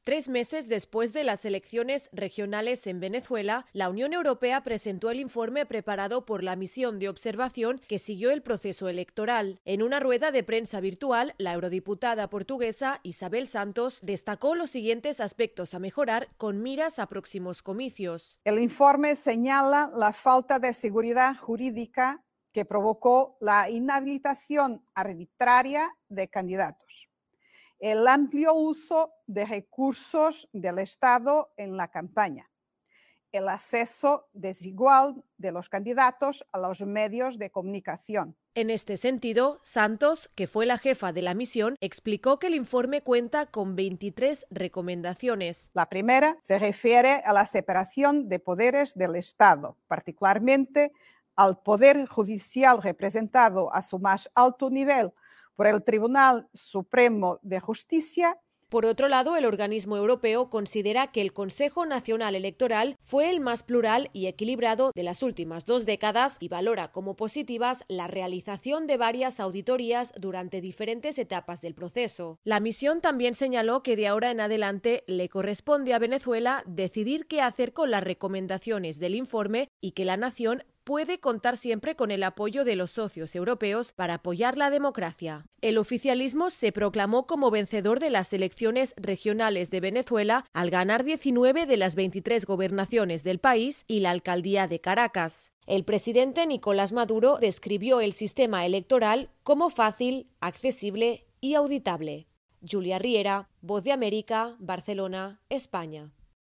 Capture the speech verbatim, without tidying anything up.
Tres meses después de las elecciones regionales en Venezuela, la Unión Europea presentó el informe preparado por la misión de observación que siguió el proceso electoral. En una rueda de prensa virtual, la eurodiputada portuguesa Isabel Santos destacó los siguientes aspectos a mejorar con miras a próximos comicios. El informe señala la falta de seguridad jurídica que provocó la inhabilitación arbitraria de candidatos, el amplio uso de recursos del Estado en la campaña, el acceso desigual de los candidatos a los medios de comunicación. En este sentido, Santos, que fue la jefa de la misión, explicó que el informe cuenta con veintitrés recomendaciones. La primera se refiere a la separación de poderes del Estado, particularmente al Poder Judicial representado a su más alto nivel por el Tribunal Supremo de Justicia. Por otro lado, el organismo europeo considera que el Consejo Nacional Electoral fue el más plural y equilibrado de las últimas dos décadas y valora como positivas la realización de varias auditorías durante diferentes etapas del proceso. La misión también señaló que de ahora en adelante le corresponde a Venezuela decidir qué hacer con las recomendaciones del informe y que la nación puede contar siempre con el apoyo de los socios europeos para apoyar la democracia. El oficialismo se proclamó como vencedor de las elecciones regionales de Venezuela al ganar diecinueve de las veintitrés gobernaciones del país y la alcaldía de Caracas. El presidente Nicolás Maduro describió el sistema electoral como fácil, accesible y auditable. Julia Riera, Voz de América, Barcelona, España.